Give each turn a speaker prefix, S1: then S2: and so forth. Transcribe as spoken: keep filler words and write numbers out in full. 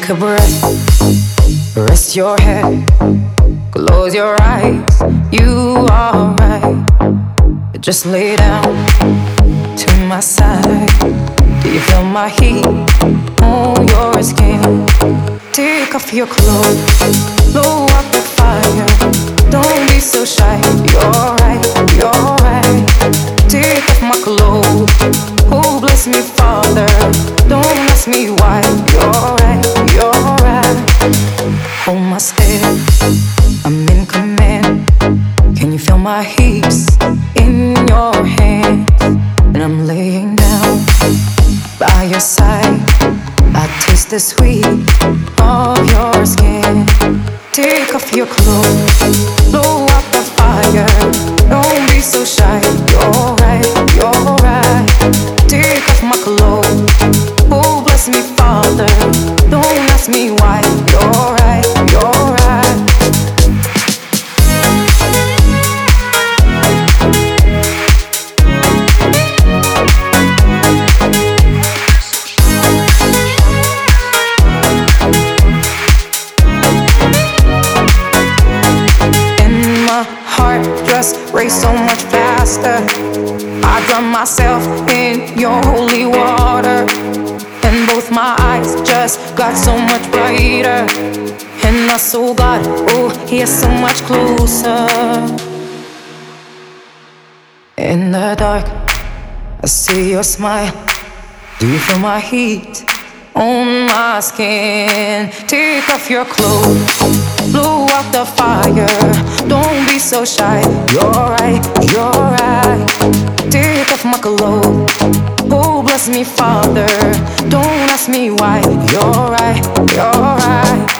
S1: Take a breath, rest your head, close your eyes, you are right. Just lay down to my side. Do you feel my heat on your skin? Take off your clothes, blow out the fire. Don't be so shy, you're right, you're right. Take off my clothes, oh bless me Father. Don't ask me why, you're right, you're right. Hold my step, I'm in command. Can you feel my hips in your hands? And I'm laying down by your side. I taste the sweet of your skin. Take off your clothes, blow out the fire. Don't be so shy, you're right, you're right. Take off my clothes, oh bless me Father. Don't ask me why, you're right, you're right. Just race so much faster. I drown myself in your holy water, and both my eyes just got so much brighter. And my soul got, oh, he's so much closer. In the dark, I see your smile. Do you feel my heat on my skin? Take off your clothes, blow out the fire. Don't be so shy, you're right, you're right. Take off my clothes, oh bless me Father. Don't ask me why, you're right, you're right.